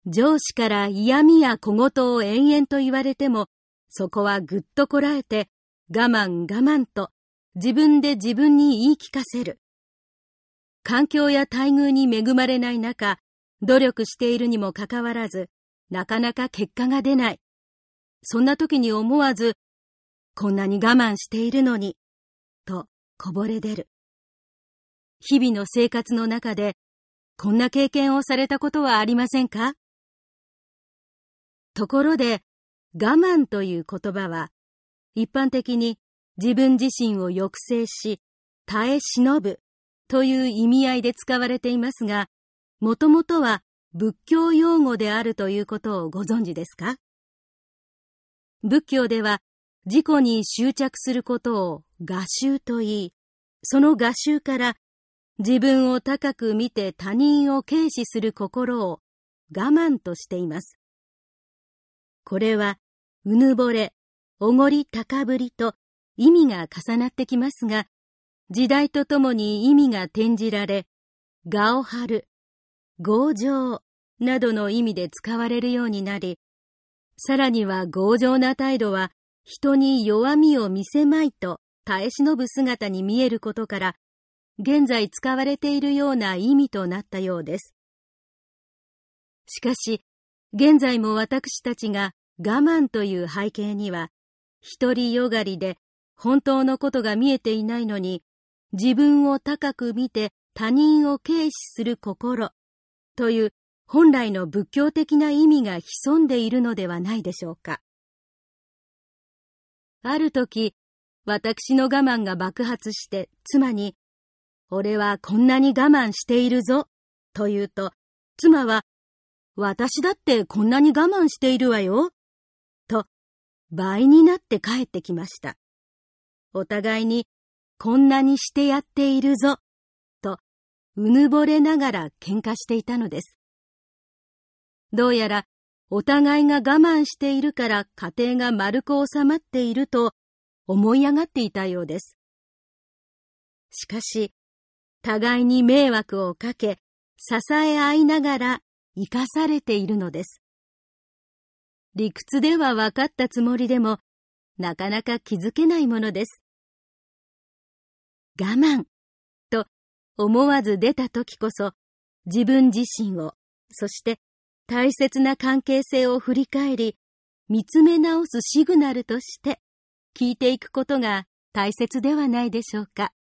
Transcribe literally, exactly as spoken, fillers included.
上司から嫌味や小言を延々と言われても、そこはぐっとこらえて、我慢我慢と自分で自分に言い聞かせる。環境や待遇に恵まれない中、努力しているにもかかわらず、なかなか結果が出ない。そんな時に思わず、こんなに我慢しているのに、とこぼれ出る。日々の生活の中で、こんな経験をされたことはありませんか？ところで、我慢という言葉は、一般的に自分自身を抑制し、耐え忍ぶという意味合いで使われていますが、もともとは仏教用語であるということをご存知ですか？仏教では自己に執着することを我執と言い、その我執から自分を高く見て他人を軽視する心を我慢としています。これはうぬぼれ、おごり高ぶりと意味が重なってきますが、時代とともに意味が転じられ、我を張る、強情などの意味で使われるようになり、さらには強情な態度は人に弱みを見せまいと耐え忍ぶ姿に見えることから、現在使われているような意味となったようです。しかし、現在も私たちが我慢という背景には、独りよがりで本当のことが見えていないのに、自分を高く見て他人を軽視する心という本来の仏教的な意味が潜んでいるのではないでしょうか。ある時、私の我慢が爆発して妻に、俺はこんなに我慢しているぞ、と言うと、妻は、私だってこんなに我慢しているわよ、と倍になって帰ってきました。お互いに、こんなにしてやっているぞ、とうぬぼれながら喧嘩していたのです。どうやら、お互いが我慢しているから家庭が丸く収まっていると思い上がっていたようです。しかし、互いに迷惑をかけ、支え合いながら生かされているのです。理屈では分かったつもりでも、なかなか気づけないものです。我慢と思わず出た時こそ、自分自身を、そして大切な関係性を振り返り、見つめ直すシグナルとして、聞いていくことが大切ではないでしょうか。